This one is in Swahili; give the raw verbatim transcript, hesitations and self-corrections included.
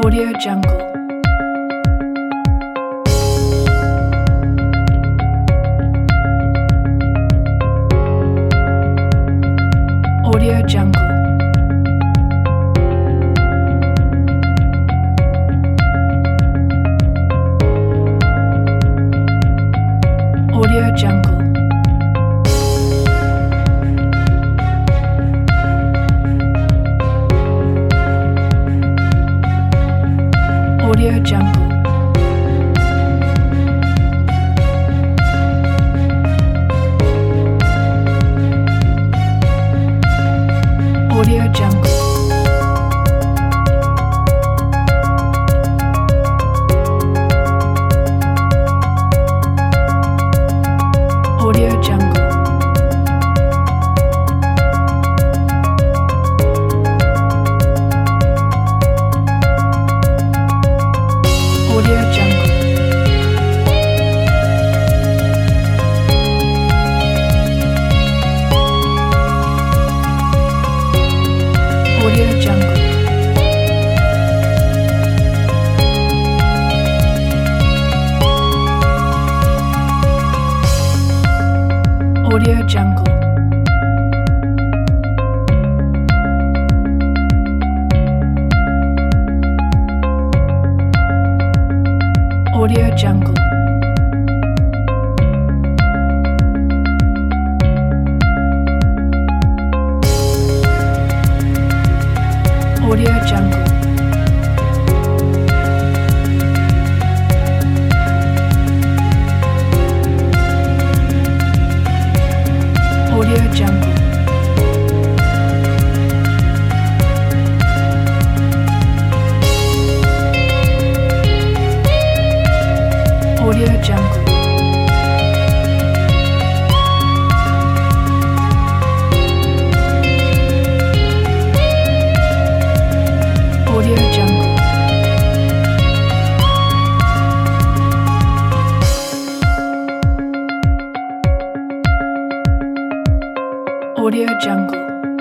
Audio Jungle. Audio Jungle. Audio Jungle. Audio Jungle. Audio Jungle. Audio Jungle. Audio Jungle. Audio Jungle. Audio Jungle. Audio Jungle. Audio Jungle. Audio Jungle. Audio Jungle. Audio Jungle. Audio Jungle.